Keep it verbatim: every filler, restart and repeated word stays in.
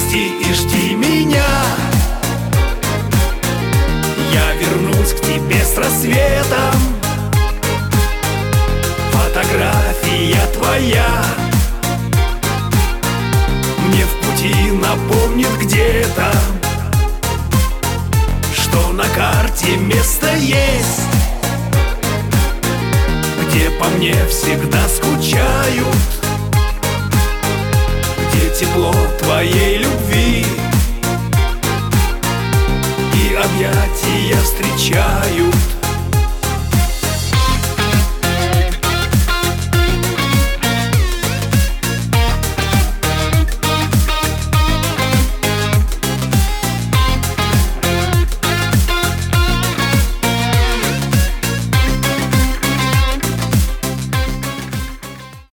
грусти и жди меня. Я вернусь к тебе с рассветом. Фотография твоя мне в пути напомнит где-то, что на карте место есть, где по мне всегда скучают, где тепло твоей любви и объятия встречают.